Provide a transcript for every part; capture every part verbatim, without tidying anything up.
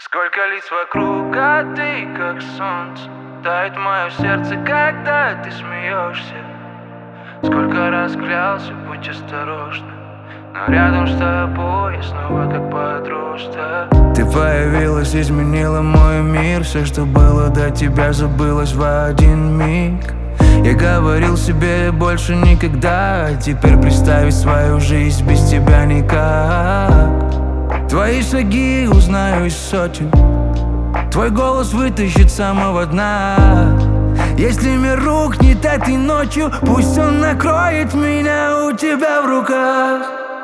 Сколько лиц вокруг, а ты как солнце. Тает мое сердце, когда ты смеешься. Сколько раз клялся, будь осторожна, но рядом с тобой я снова как подросток. Ты появилась, изменила мой мир. Все, что было до тебя, забылось в один миг. Я говорил себе больше никогда, а теперь представить свою жизнь без тебя никак. Твои шаги узнаю из сотен, твой голос вытащит с самого дна. Если мир рухнет этой ночью, пусть он накроет меня у тебя в руках.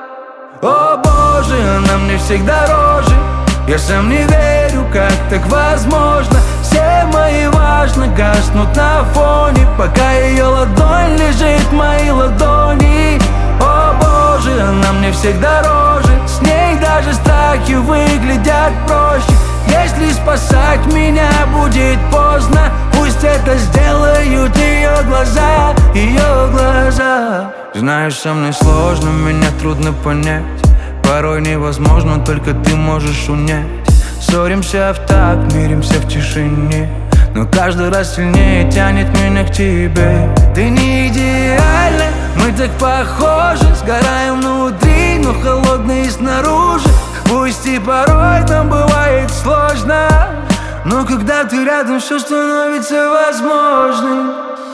О боже, она мне всегда дороже. Я сам не верю, как так возможно. Все мои важно гаснут на фоне, пока ее ладонь лежит в моей ладони. О боже, она мне всегда дороже. С ней даже страхи выглядят проще. Если спасать меня будет поздно, пусть это сделают ее глаза, ее глаза. Знаешь, со мной сложно, меня трудно понять. Порой невозможно, только ты можешь унять. Ссоримся в такт, миримся в тишине, но каждый раз сильнее тянет меня к тебе. Ты не идеальна, мы так похожи. Сгораем внутри, но холодные снаружи. Пусть и порой нам бывает сложно, но когда ты рядом, все становится возможным.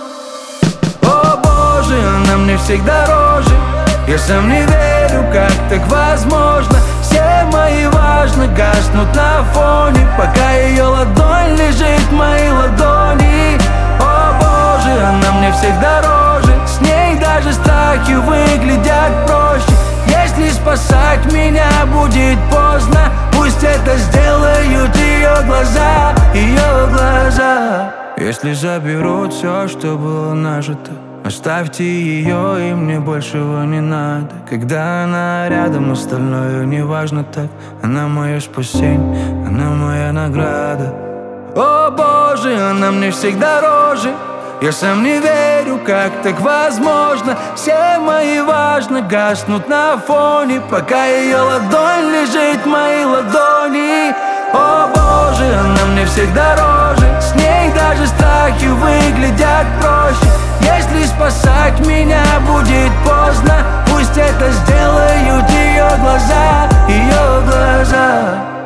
О боже, она мне всегда дороже. Я сам не верю, как так возможно. Все мои важно гаснут на фоне, пока ее ладонь лежит в моей ладони. О боже, она мне всегда дороже. С ней даже страхи выглядят проще. Если спасать меня будет поздно, пусть это сделают ее глаза, ее глаза. Если заберут все, что было нажито, оставьте ее, и мне большего не надо. Когда она рядом, остальное не важно так. Она мое спасение, она моя награда. О боже, она мне всегда дороже. Я сам не верю, как так возможно. Все мои важно гаснут на фоне, пока ее ладонь лежит в моей ладони. О боже, она мне всегда дороже. С ней даже страхи выглядят проще. Если спасать меня будет поздно, пусть это сделают ее глаза, ее глаза.